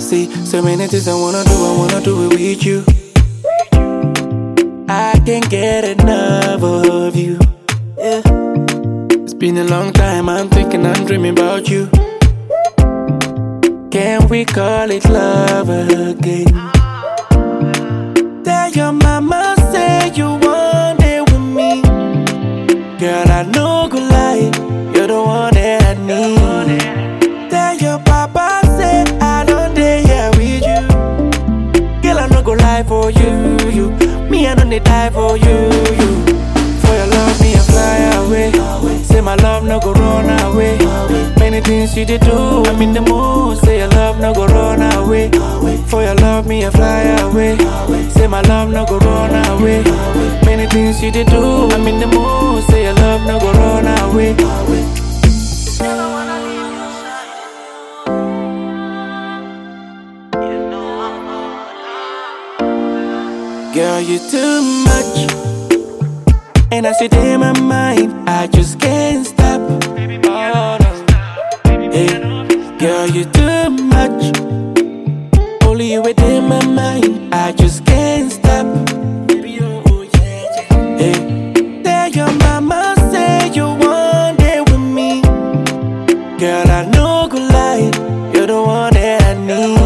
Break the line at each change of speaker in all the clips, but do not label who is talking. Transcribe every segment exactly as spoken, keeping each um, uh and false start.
See, so many things I wanna do, I wanna do it with you. I can't get enough of you. Yeah. It's been a long time, I'm thinking, I'm dreaming about you. Can we call it love again? Tell your mama, say you want it with me. Girl, I know good lie, you're the one that I need. Tell your papa, say I don't dare here with you. Girl, I no go lie for you, you. Me, I don't need die for you, you. For your love, me, I fly away. Say my love no go run away. Many things you did do, I'm in the mood. Say your love no go run away. For your love, me, I fly away. Say my love no go run away. Many things you did do, I'm in the mood. Say your love no go run away. Girl, you too much, and I sit in my mind, I just can't stop. Oh, no. Hey, girl, you too much, only you within my mind, I just can't stop. Hey, tell your mama, say you want it with me. Girl, I know good lie, you're the one that I need.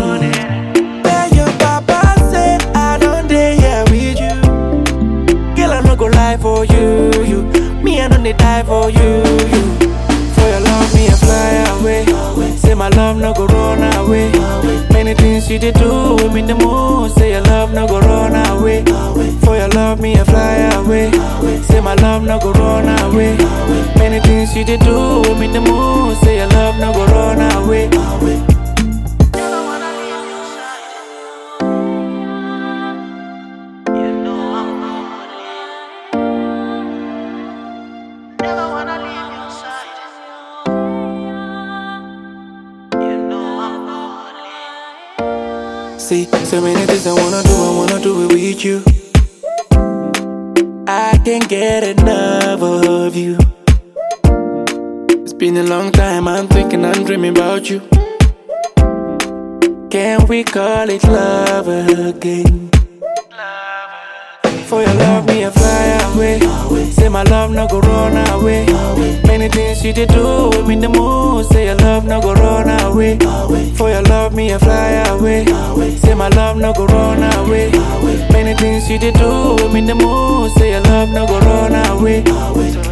Go lie for you, you. Me, I don't need die for you, you. For your love, me, I fly away. Say my love no go run away. Many things you did do, I'm in the mood. Say your love no go run away. For your love, me, I fly away. Say my love no go run away. Many things you did do, I'm in the mood. Say your love no go run away. See, so many things I wanna do, I wanna do it with you. I can't get enough of you. It's been a long time, I'm thinking, I'm dreaming about you. Can we call it love again? For your love, me, I fly away. Say my love no go run away. Many things you did do, I'm in the mood. Say your love no go run away. For your love, me, I fly away. Say my love no go run away. Many things you did do, I'm in the mood. Say your love no go run away.